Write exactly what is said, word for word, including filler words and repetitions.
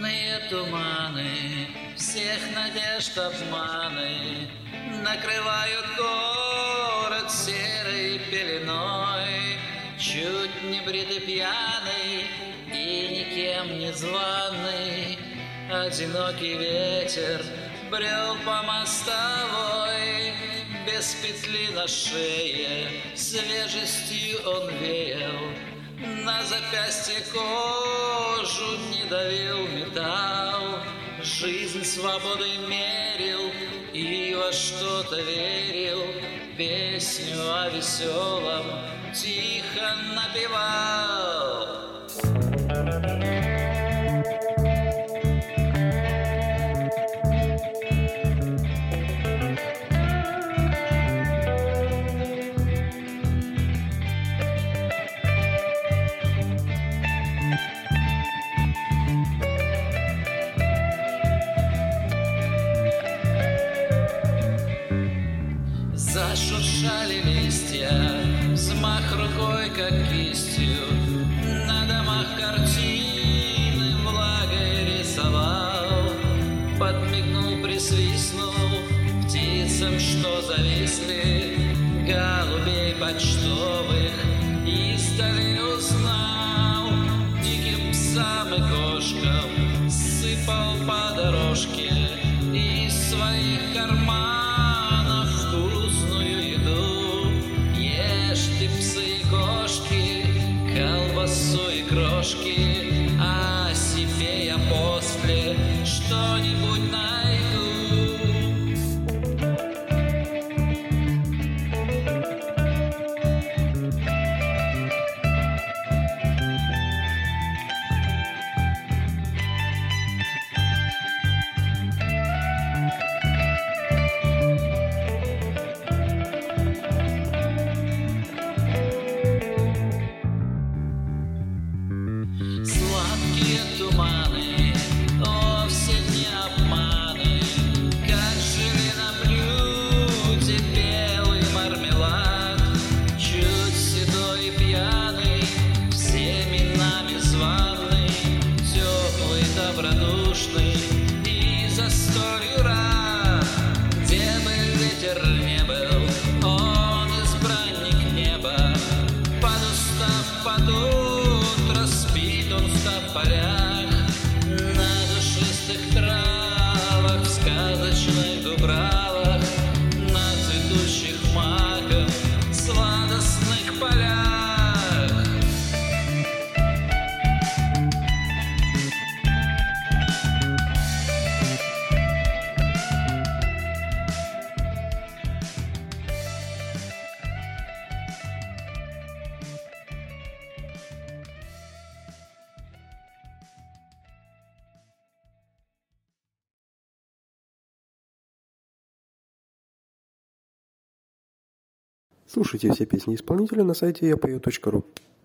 Темные туманы, всех надежд обманы накрывают город серой пеленой. Чуть не бритый пьяный и никем не званый, одинокий ветер брел по мостовой. Без петли на шее свежестью он веял, на запястье кожу не давил металл. Жизнь свободой мерил и во что-то верил, песню о веселом тихо напевал. Зашуршали листья, взмах рукой, как кистью, на домах картины влагой рисовал. Подмигнул, присвистнул птицам, что зависли, голубей почтовых издали узнал. Диким псам и кошкам сыпал по дорожке из своих карманов колбасу и крошки, а себе я после что-нибудь найду. Сладкие туманы, вовсе не обманы, как жили на блюде белый мармелад. Чуть седой и пьяный, всеми нами званый, теплый, добродушный и за столью рад. Где бы ветер не был, он избранник неба, под устав, под утро спит он в тополях, на душистых травах, в сказочных дубравах, на цветущих маках, сладостных полях. Слушайте все песни исполнителя на сайте я пою точка ру.